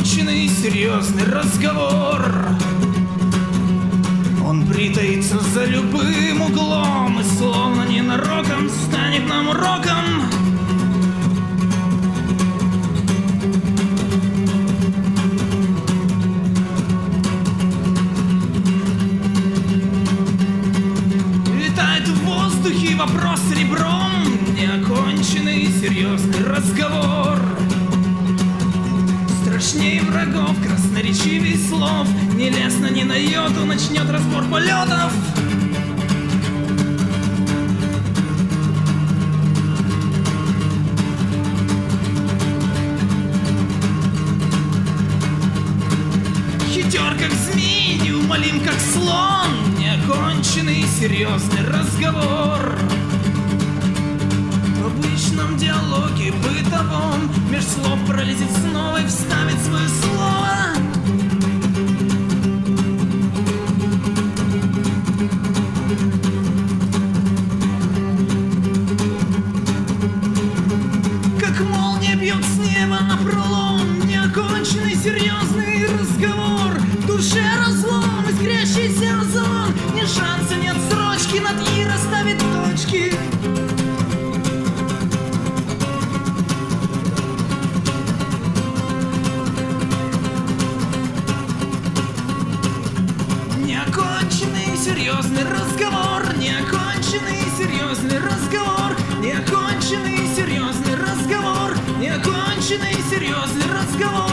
неоконченный серьезный разговор. Он притаится за любым углом и словно ненароком станет нам уроком. Летает в воздухе вопрос ребром, неоконченный серьезный разговор. Страшнее врагов, красноречивей слов, нелестно ни на йоту начнет разбор полетов. Хитер как змей, неумолим как слон, неоконченный серьезный разговор. В обычном диалоге бытовом меж слов пролезет снова и вставит свое слово. Как молния бьет с неба напролом, неоконченный серьезный разговор. В душе разлом, искрящийся озон, ни шанса, нет срочки, над «и» расставит точки. Неоконченный серьезный разговор, неоконченный серьезный разговор, неоконченный серьезный разговор, неоконченный серьезный разговор.